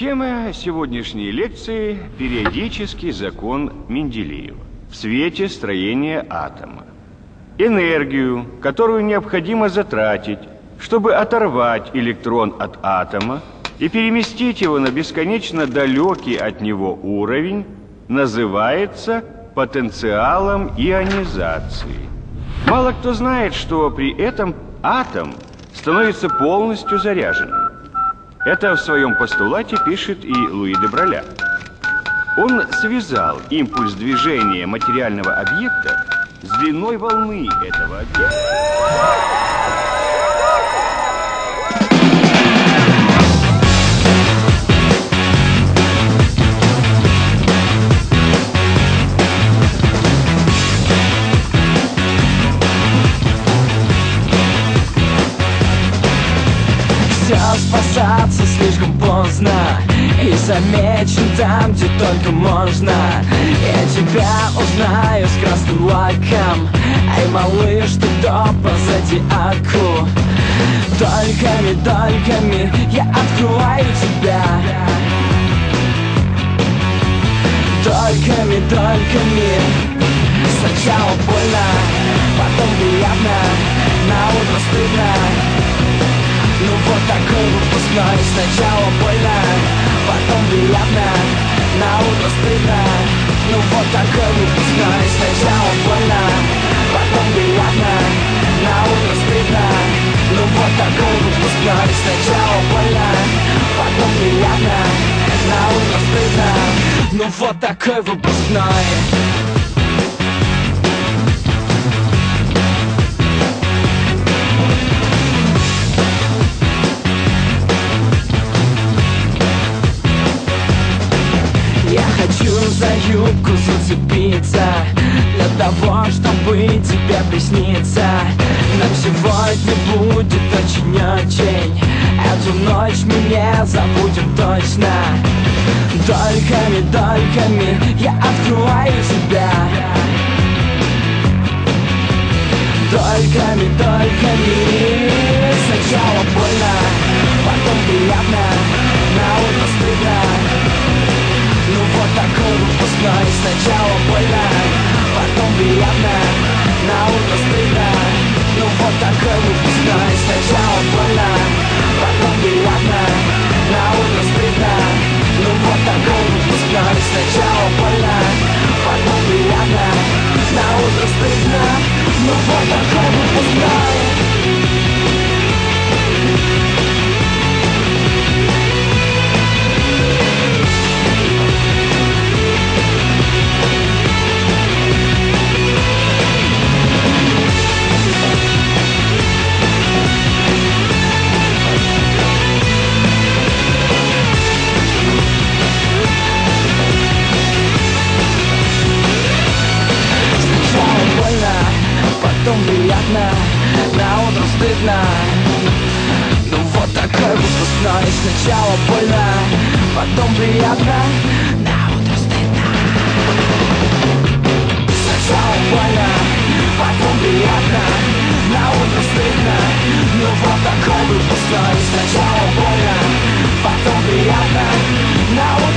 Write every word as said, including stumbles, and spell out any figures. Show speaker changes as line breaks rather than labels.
Тема сегодняшней лекции – периодический закон Менделеева в свете строения атома. Энергию, которую необходимо затратить, чтобы оторвать электрон от атома и переместить его на бесконечно далекий от него уровень, называется потенциалом ионизации. Мало кто знает, что при этом атом становится полностью заряженным. Это в своем постулате пишет и Луи де Броля. Он связал импульс движения материального объекта с длиной волны этого объекта.
Спасаться слишком поздно и замечен там, где только можно. Я тебя узнаю с красным лаком. Эй, малыш, ты топ позади аку. Дольками, дольками я открываю тебя. Дольками, дольками. Сначала больно, потом приятно, на утро стыдно. Ну вот такой выпускной. Сначала больно, потом приятно, на утро стыдно. Ну вот такой выпускной. Сначала больно, потом приятно, на утро стыдно. Ну вот такой выпускной. Сначала больно, потом приятно, на утро стыдно. Ну вот такой выпускной. Хочу за юбку зацепиться для того, чтобы тебе присниться. Нам сегодня будет очень-очень. Эту ночь мы не забудем точно. Дольками, дольками я открываю тебя. Дольками, дольками. Сначала больно, потом приятно, на утро стыдно. Ну вот такой выпускной. Сначала больно, потом приятно, на утро стыдно. Ну вот такой выпускной. Сначала больно, потом приятно, на утро стыдно. Ну вот такой выпускной. Сначала больно, потом приятно, на утро стыдно. Ну вот такой выпускной. Потом приятно, на утро стыдно. Ну вот такой выпускной. Сначала больно, потом приятно, на утро стыдно. Сначала больно, потом приятно, на утро стыдно. Ну вот такой выпускной. Сначала больно, потом приятно, на утро